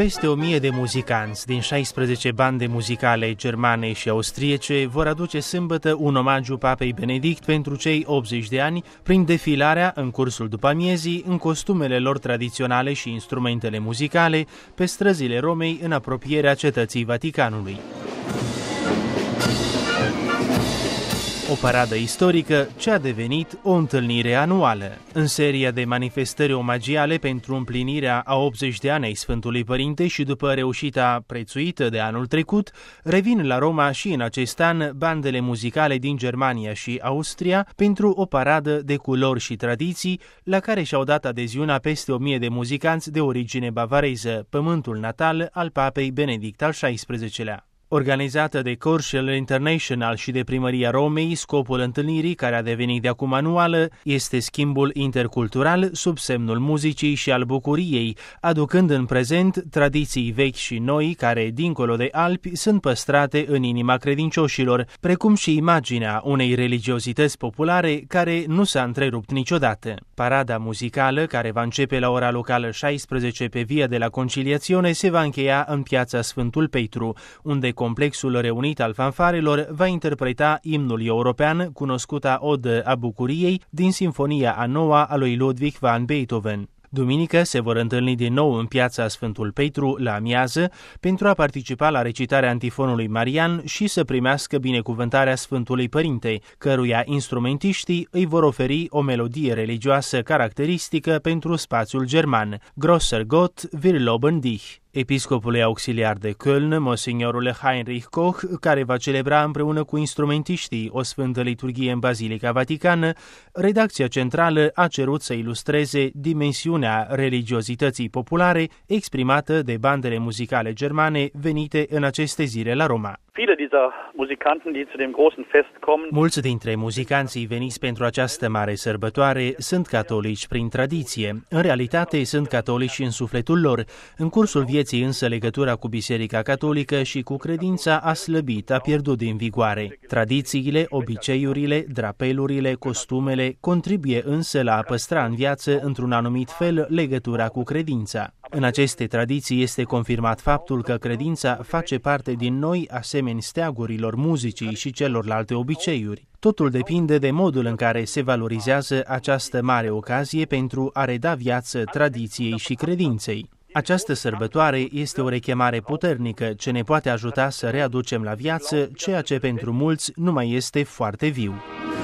Peste 1000 de muzicanți din 16 bande muzicale germane și austriece vor aduce sâmbătă un omagiu Papei Benedict pentru cei 80 de ani prin defilarea în cursul după-amiezii în costumele lor tradiționale și instrumentele muzicale pe străzile Romei în apropierea cetății Vaticanului. O paradă istorică ce a devenit o întâlnire anuală. În seria de manifestări omagiale pentru împlinirea a 80 de ani ai Sfântului Părinte și după reușita prețuită de anul trecut, revin la Roma și în acest an bandele muzicale din Germania și Austria pentru o paradă de culori și tradiții la care și-au dat adeziunea peste 1000 de muzicanți de origine bavareză, pământul natal al Papei Benedict al XVI-lea. Organizată de Chorale International și de Primăria Romei, scopul întâlnirii, care a devenit de acum anuală, este schimbul intercultural sub semnul muzicii și al bucuriei, aducând în prezent tradiții vechi și noi care, dincolo de Alpi, sunt păstrate în inima credincioșilor, precum și imaginea unei religiozități populare care nu s-a întrerupt niciodată. Parada muzicală, care va începe la ora locală 16 pe Via de la Conciliazione, se va încheia în piața Sfântul Petru, unde complexul reunit al fanfarelor va interpreta imnul european, cunoscuta Odă a Bucuriei, din Sinfonia a noua a lui Ludwig van Beethoven. Duminică se vor întâlni din nou în piața Sfântul Petru la amiază pentru a participa la recitarea antifonului marian și să primească binecuvântarea Sfântului Părinte, căruia instrumentiștii îi vor oferi o melodie religioasă caracteristică pentru spațiul german, Grosser Gott, wir loben dich. Episcopul auxiliar de Köln, Monsignorul Heinrich Koch, care va celebra împreună cu instrumentiștii o sfântă liturghie în Bazilica Vaticană, redacția centrală a cerut să ilustreze dimensiunea religiozității populare exprimată de bandele muzicale germane venite în aceste zile la Roma. Mulți dintre muzicanții veniți pentru această mare sărbătoare sunt catolici prin tradiție. În realitate sunt catolici în sufletul lor. În cursul vieții însă legătura cu Biserica Catolică și cu credința a slăbit, a pierdut din vigoare. Tradițiile, obiceiurile, drapelurile, costumele contribuie însă la a păstra în viață într-un anumit fel legătura cu credința. În aceste tradiții este confirmat faptul că credința face parte din noi asemeni steagurilor muzicii și celorlalte obiceiuri. Totul depinde de modul în care se valorizează această mare ocazie pentru a reda viață tradiției și credinței. Această sărbătoare este o rechemare puternică ce ne poate ajuta să readucem la viață ceea ce pentru mulți nu mai este foarte viu.